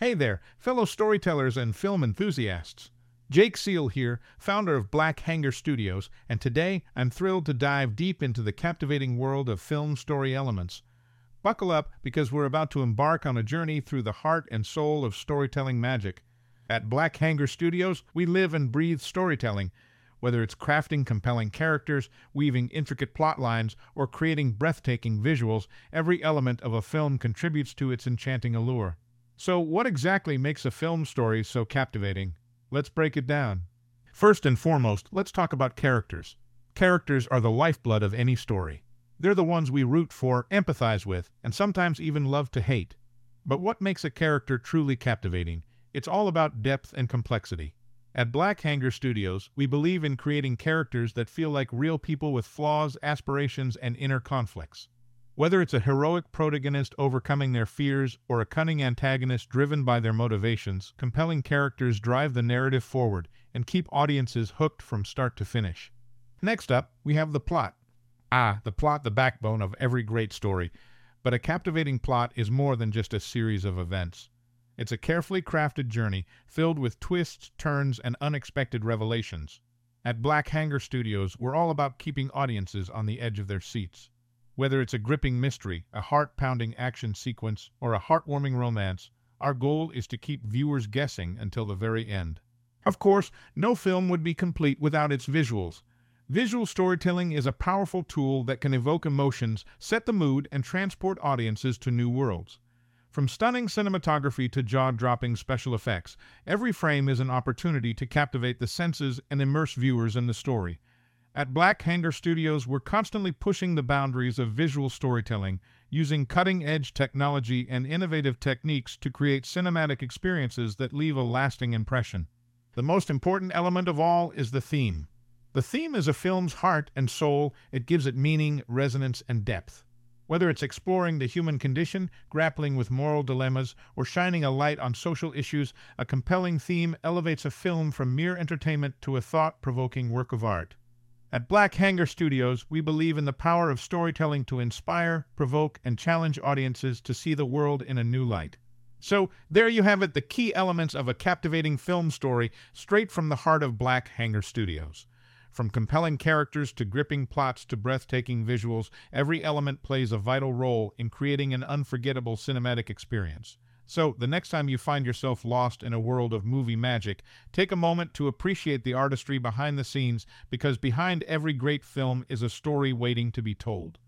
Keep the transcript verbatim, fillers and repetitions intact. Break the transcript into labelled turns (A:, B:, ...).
A: Hey there, fellow storytellers and film enthusiasts. Jake Seal here, founder of Black Hanger Studios, and today I'm thrilled to dive deep into the captivating world of film story elements. Buckle up because we're about to embark on a journey through the heart and soul of storytelling magic. At Black Hanger Studios, we live and breathe storytelling. Whether it's crafting compelling characters, weaving intricate plot lines, or creating breathtaking visuals, every element of a film contributes to its enchanting allure. So, what exactly makes a film story so captivating? Let's break it down. First and foremost, let's talk about characters. Characters are the lifeblood of any story. They're the ones we root for, empathize with, and sometimes even love to hate. But what makes a character truly captivating? It's all about depth and complexity. At Black Hanger Studios, we believe in creating characters that feel like real people with flaws, aspirations, and inner conflicts. Whether it's a heroic protagonist overcoming their fears or a cunning antagonist driven by their motivations, compelling characters drive the narrative forward and keep audiences hooked from start to finish. Next up, we have the plot. Ah, the plot, the backbone of every great story. But a captivating plot is more than just a series of events. It's a carefully crafted journey filled with twists, turns, and unexpected revelations. At Black Hanger Studios, we're all about keeping audiences on the edge of their seats. Whether it's a gripping mystery, a heart-pounding action sequence, or a heartwarming romance, our goal is to keep viewers guessing until the very end. Of course, no film would be complete without its visuals. Visual storytelling is a powerful tool that can evoke emotions, set the mood, and transport audiences to new worlds. From stunning cinematography to jaw-dropping special effects, every frame is an opportunity to captivate the senses and immerse viewers in the story. At Black Hanger Studios, we're constantly pushing the boundaries of visual storytelling, using cutting-edge technology and innovative techniques to create cinematic experiences that leave a lasting impression. The most important element of all is the theme. The theme is a film's heart and soul. It gives it meaning, resonance, and depth. Whether it's exploring the human condition, grappling with moral dilemmas, or shining a light on social issues, a compelling theme elevates a film from mere entertainment to a thought-provoking work of art. At Black Hanger Studios, we believe in the power of storytelling to inspire, provoke, and challenge audiences to see the world in a new light. So, there you have it, the key elements of a captivating film story straight from the heart of Black Hanger Studios. From compelling characters to gripping plots to breathtaking visuals, every element plays a vital role in creating an unforgettable cinematic experience. So, the next time you find yourself lost in a world of movie magic, take a moment to appreciate the artistry behind the scenes, because behind every great film is a story waiting to be told.